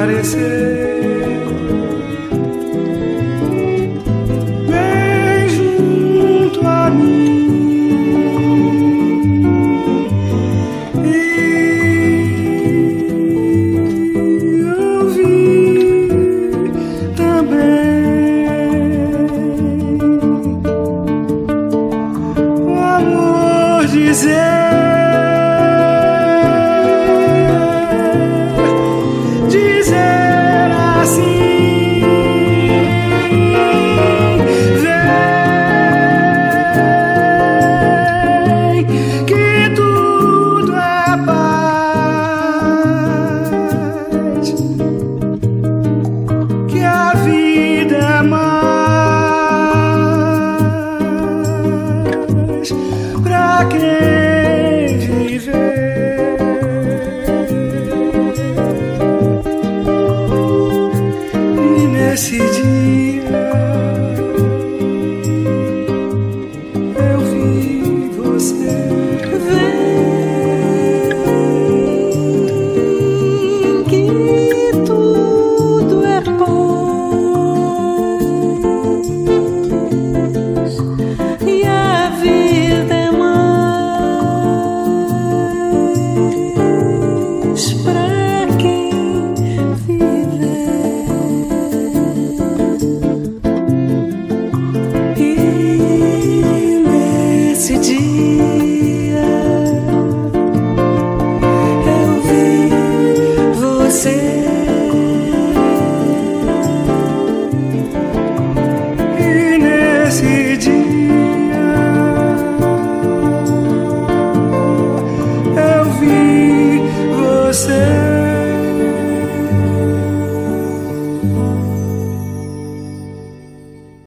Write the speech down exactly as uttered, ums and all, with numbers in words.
aparecer bem junto a mim. E eu vi também o amor dizer. Dizer assim, vem, que tudo é paz, que a vida é mais pra quem viver. Nesse dia eu vi você. Vem, que tudo é paz e a vida é mais pra quem viver. Nesse dia eu vi você. E nesse dia eu vi você.